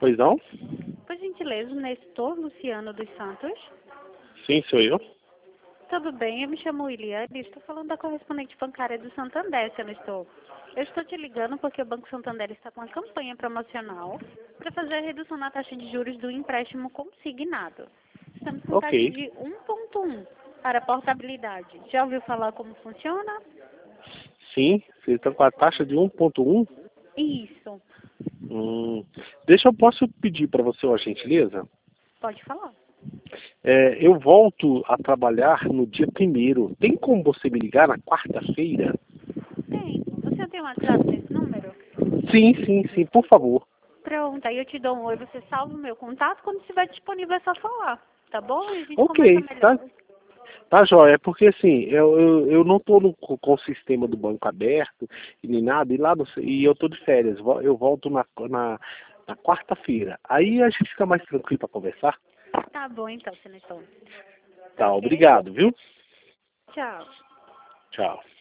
Pois não? Por gentileza, o Nestor Luciano dos Santos. Sim, sou eu. Tudo bem, eu me chamo Iliane, estou falando da correspondente bancária do Santander, seu Nestor. Eu estou te ligando porque o Banco Santander está com uma campanha promocional para fazer a redução na taxa de juros do empréstimo consignado. Estamos com taxa Ok. de 1,1 para portabilidade. Já ouviu falar como funciona? Sim, vocês estão com a taxa de 1,1. Isso, Posso pedir para você uma gentileza? pode falar. Eu volto a trabalhar no dia 1º. Tem como você me ligar na quarta-feira? Tem. Você tem um WhatsApp nesse número? Sim, por favor. Pronto, aí eu te dou um oi, você salva o meu contato, quando estiver disponível é só falar, tá bom? E a gente conversa Ok, melhor. tá jóia. É porque assim, eu não estou com o sistema do banco aberto e nem nada, e e eu estou de férias. Eu volto na quarta-feira. Aí a gente fica mais tranquilo para conversar. Tá bom então, Senetão. Tá Tá, ok? obrigado, viu? Tchau. Tchau.